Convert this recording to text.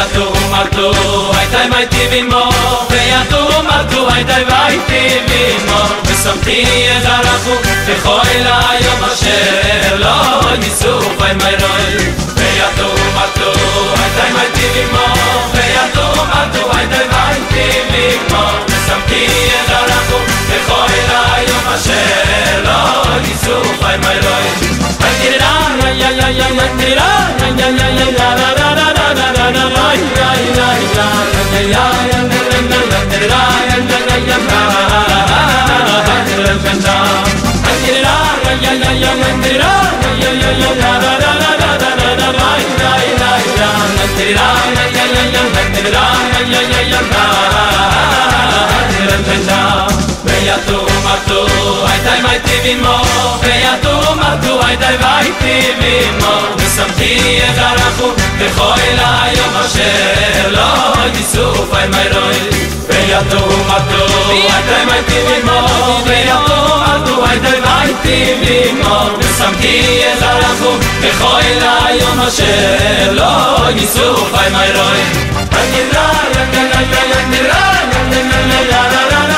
ויתו מרתו הייתי מייתי בימו ויתו מרתו הייתי מייתי בימו ושמתי את הרחוק בכל היום אשר לא ניסוף אי מרוי ויתו מרתו הייתי מייתי בימו ויתו מרתו הייתי מייתי בימו ושמתי את הרחוק בכל היום אשר לא ניסוף אי מרוי ויתו מרתו הייתי מייתי בימו ויתו מרתו הייתי מייתי בימו ושמתי את הרחוק בכל היום אשר לא ניסוף אי מרוי ויתו מרתו הייתי מייתי בימו ויתו מרתו הייתי מייתי בימו ושמתי את הרחוק בכל היום אשר לא ניסוף אי מרוי